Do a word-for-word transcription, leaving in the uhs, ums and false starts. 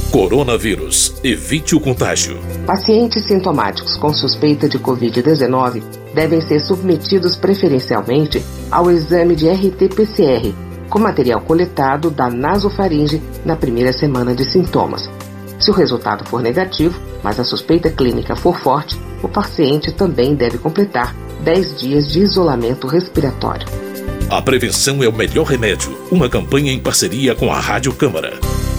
Coronavírus. Evite o contágio. Pacientes sintomáticos com suspeita de covid dezenove devem ser submetidos preferencialmente ao exame de R T P C R, com material coletado da nasofaringe na primeira semana de sintomas. Se o resultado for negativo, mas a suspeita clínica for forte, o paciente também deve completar dez dias de isolamento respiratório. A prevenção é o melhor remédio. Uma campanha em parceria com a Rádio Câmara.